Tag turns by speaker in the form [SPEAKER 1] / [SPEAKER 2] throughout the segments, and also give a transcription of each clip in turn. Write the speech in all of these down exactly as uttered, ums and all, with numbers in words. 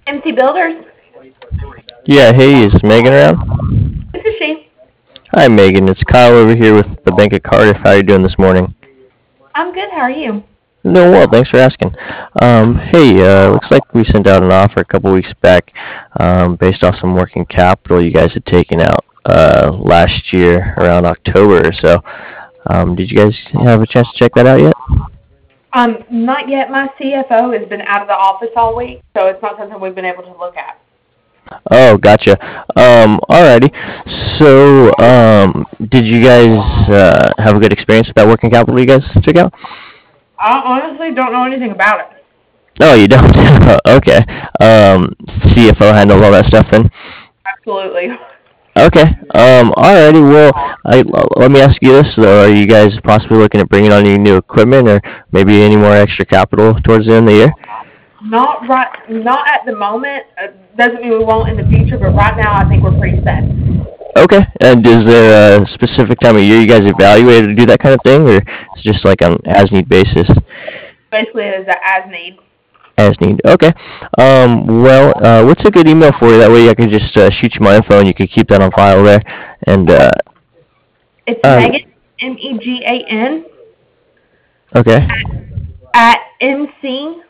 [SPEAKER 1] M C Builders.
[SPEAKER 2] Yeah, hey, is Megan around?
[SPEAKER 1] This is she.
[SPEAKER 2] Hi, Megan. It's Kyle over here with the Bank of Cardiff. How are you doing this morning?
[SPEAKER 1] I'm good. How are you?
[SPEAKER 2] Doing well, thanks for asking. Um, hey, uh, looks like we sent out an offer a couple weeks back um, based off some working capital you guys had taken out uh, last year around October or so. Um, did you guys have a chance to check that out yet?
[SPEAKER 1] Um, not yet. My C F O has been out of the office all week, so it's not something we've been able to look at.
[SPEAKER 2] Oh, gotcha. Um, alrighty. So, um, did you guys uh, have a good experience with that working capital you guys took out?
[SPEAKER 1] I honestly don't know anything about it.
[SPEAKER 2] Oh, you don't? Okay. Um, C F O handles all that stuff then?
[SPEAKER 1] Absolutely.
[SPEAKER 2] Okay. Um, alrighty. Well, I, let me ask you this though: are you guys possibly looking at bringing on any new equipment, or maybe any more extra capital towards the end of the year?
[SPEAKER 1] Not right. Not at the moment. Uh, doesn't mean we won't in the future, but right now I think we're pretty set.
[SPEAKER 2] Okay. And is there a specific time of year you guys evaluate to do that kind of thing, or it's just like on as need basis?
[SPEAKER 1] Basically, it is a as need.
[SPEAKER 2] As need. Okay. Um, well, uh, what's a good email for you? That way I can just uh, shoot you my info and you can keep that on file there. And uh,
[SPEAKER 1] It's
[SPEAKER 2] uh,
[SPEAKER 1] Megan M E G A N
[SPEAKER 2] okay.
[SPEAKER 1] at M C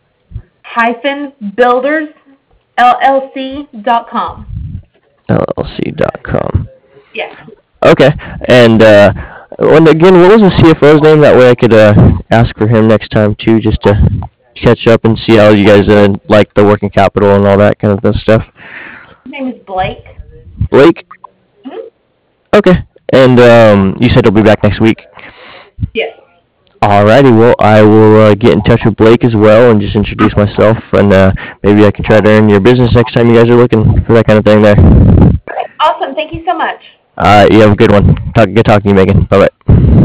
[SPEAKER 1] hyphen builders L L C dot com.
[SPEAKER 2] L L C dot com.
[SPEAKER 1] Yes.
[SPEAKER 2] Okay. And uh, and again, what was the C F O's name? That way I could uh, ask for him next time too, just to catch up and see how you guys uh, like the working capital and all that kind of stuff.
[SPEAKER 1] His name is Blake.
[SPEAKER 2] Blake.
[SPEAKER 1] Hmm?
[SPEAKER 2] Okay. And um, you said he'll be back next week.
[SPEAKER 1] Yes.
[SPEAKER 2] Alrighty, well, I will uh, get in touch with Blake as well and just introduce myself, and uh, maybe I can try to earn your business next time you guys are looking for that kind of thing there.
[SPEAKER 1] Awesome. Thank you so much.
[SPEAKER 2] Alright, you have a good one. Talk, good talking to you, Megan. Bye bye.